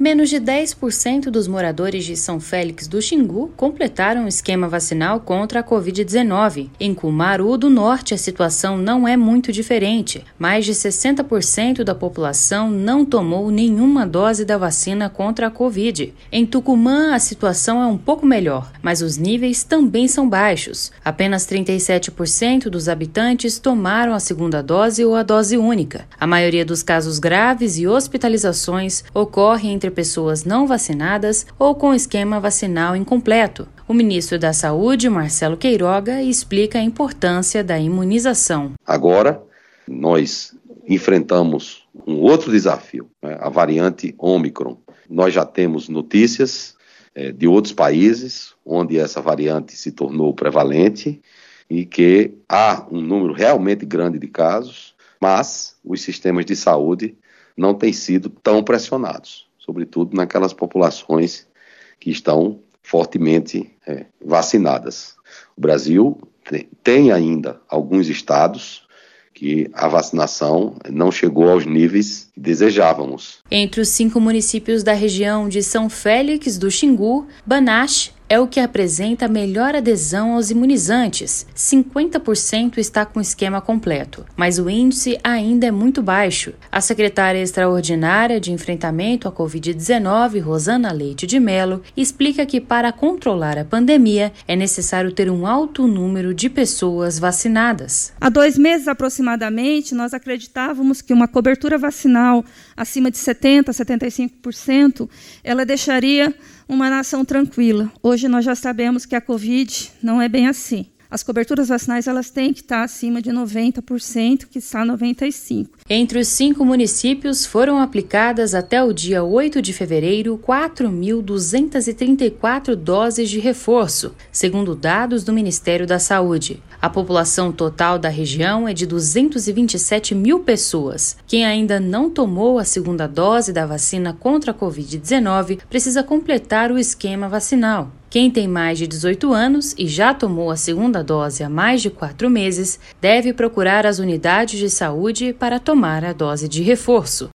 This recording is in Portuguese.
Menos de 10% dos moradores de São Félix do Xingu completaram o esquema vacinal contra a Covid-19. Em Cumaru do Norte, a situação não é muito diferente. Mais de 60% da população não tomou nenhuma dose da vacina contra a Covid. Em Tucumã, a situação é um pouco melhor, mas os níveis também são baixos. Apenas 37% dos habitantes tomaram a segunda dose ou a dose única. A maioria dos casos graves e hospitalizações ocorre entre pessoas não vacinadas ou com esquema vacinal incompleto. O ministro da Saúde, Marcelo Queiroga, explica a importância da imunização. Agora, nós enfrentamos um outro desafio, a variante Ômicron. Nós já temos notícias de outros países onde essa variante se tornou prevalente e que há um número realmente grande de casos, mas os sistemas de saúde não têm sido tão pressionados, sobretudo naquelas populações que estão fortemente vacinadas. O Brasil tem ainda alguns estados que a vacinação não chegou aos níveis que desejávamos. Entre os 5 municípios da região de São Félix do Xingu, Banach é o que apresenta melhor adesão aos imunizantes. 50% está com esquema completo, mas o índice ainda é muito baixo. A secretária extraordinária de enfrentamento à Covid-19, Rosana Leite de Mello, explica que para controlar a pandemia é necessário ter um alto número de pessoas vacinadas. Há 2 meses aproximadamente, nós acreditávamos que uma cobertura vacinal acima de 70% a 75%, ela deixaria uma nação tranquila. Hoje nós já sabemos que a Covid não é bem assim. As coberturas vacinais elas têm que estar acima de 90%, que está 95%. Entre os 5 municípios foram aplicadas até o dia 8 de fevereiro 4.234 doses de reforço, segundo dados do Ministério da Saúde. A população total da região é de 227 mil pessoas. Quem ainda não tomou a segunda dose da vacina contra a Covid-19 precisa completar o esquema vacinal. Quem tem mais de 18 anos e já tomou a segunda dose há mais de 4 meses deve procurar as unidades de saúde para tomar a dose de reforço.